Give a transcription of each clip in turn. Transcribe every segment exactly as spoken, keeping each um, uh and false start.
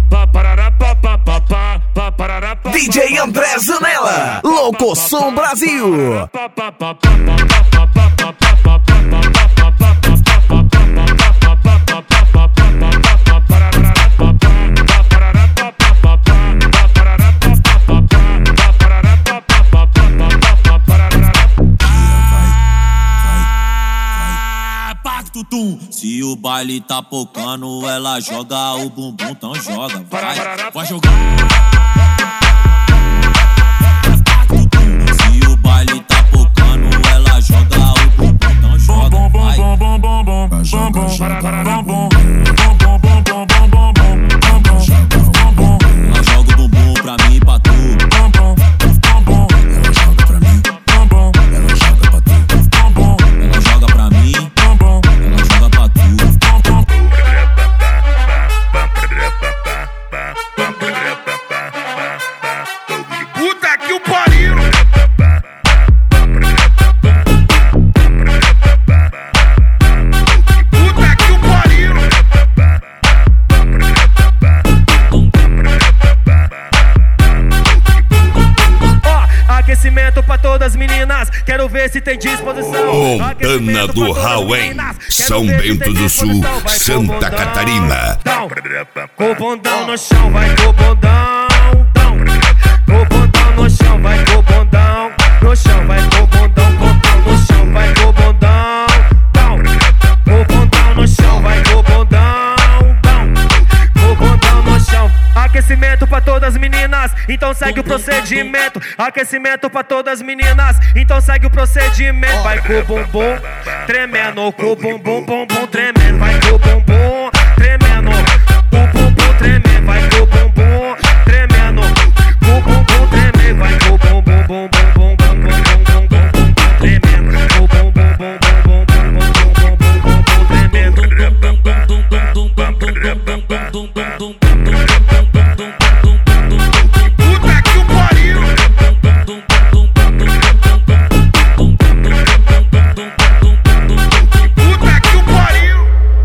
D J André Zanella, Locoção Brasil. Se o baile tá pocando, ela joga o bumbum, então joga, vai, vai jogar. Se o baile tá pocando, ela joga o bumbum, então joga, vai. Joga, joga, bumbum. Ela joga o bumbum pra mim e pra tu. Ela joga pra mim, ela joga pra tu. Ela joga pra mim. Ela joga pra tu. Puta que o pariu! Puta que o pariu! Ó, aquecimento pra todas as meninas. Quero ver se tem disposição. Montana do Rauém, São Bento do Sul, Santa Catarina. Com o bundão no chão, vai com o bundão. Com o bundão no chão, vai com o bundão. No chão, vai com o bundão, bundão no chão, vai com o bundão. Com o bundão no chão, vai com o bundão. Com o bundão no chão. Aquecimento pra todas as meninas, então segue o procedimento. Aquecimento pra todas as meninas, então segue o procedimento. Vai com o bumbum tremendo, com o bumbum, bumbum tremendo. Vai com o bumbum tremendo, com o bumbum tremendo. Vai com o bumbum tremendo, com o bumbum tremendo. Vai com o bumbum, bumbum, bumbum, bumbum, bumbum, bumbum tremendo. Com o bumbum, bumbum, bumbum, bumbum, bumbum, bumbum tremendo. Puta que o pariu! Puta que o pariu!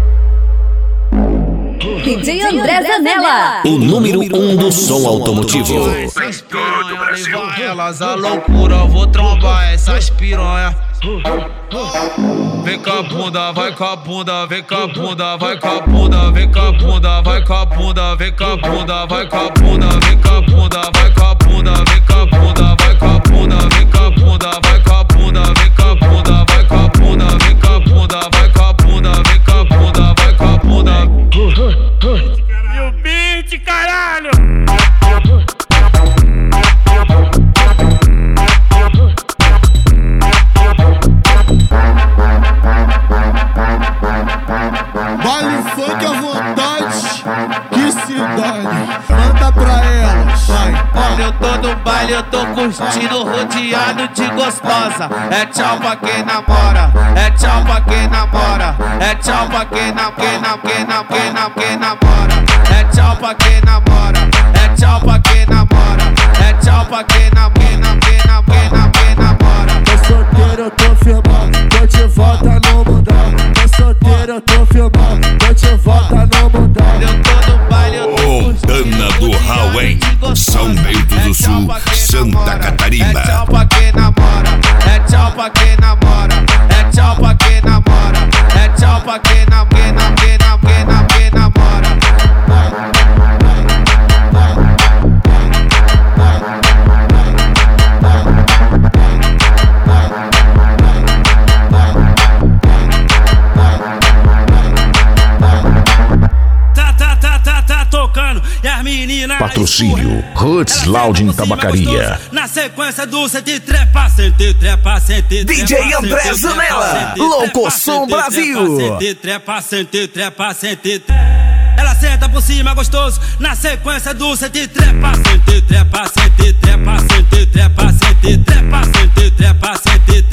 D J André Zanella, o número um do som automotivo. Essas piranha, levar elas à loucura. Eu vou trombar essas piranha. Vem com a bunda, vai com a bunda, vem com a bunda, vai com a bunda, vem com a bunda, vai com a bunda, vem com a bunda, vai com a bunda, vem com a bunda, vai com a bunda, vem com a bunda, vai com a bunda, vem com a bunda, vai com a bunda, vem com a bunda, vai com a bunda, vem com a bunda, vai com a bunda, vem com a bunda, vai com a bunda. E o beat, caralho! Baile funk à vontade, que se dane, manda pra elas, vai. Olha, eu tô no baile, eu tô curtindo, rodeado de gostosa. É tchau pra quem namora, é tchau pra quem namora, é tchau pra quem nam, quem nam, quem nam, quem nam, quem namora. É tchau pra quem namora, é tchau pra quem namora, é tchau pra quem nam, quem nam, quem nam, quem nam, quem namora. Tô solteiro, eu tô filmando, tô de volta no mundão. Tô solteiro, eu tô filmando, tô de volta no mundão. Eu tô no baile, eu tô Montana do Rauém, São Bento do Sul, Santa Catarina. É tchau pra quem namora, é tchau pra quem namora, é tchau pra quem namora, é tchau pra quem nam, quem nam, quem nam, quem nam, quem namora. Patrocínio Roots Loud Tabacaria. Na sequência do sente trepa, sente trepa, sente trepa. D J André Zanella, Locoção Brasil. Sente trepa, sente trepa, sente trepa. Ela senta por cima gostoso. Na sequência do sente trepa, sente trepa, sente trepa, sente trepa, sente trepa, sente trepa, sente trepa.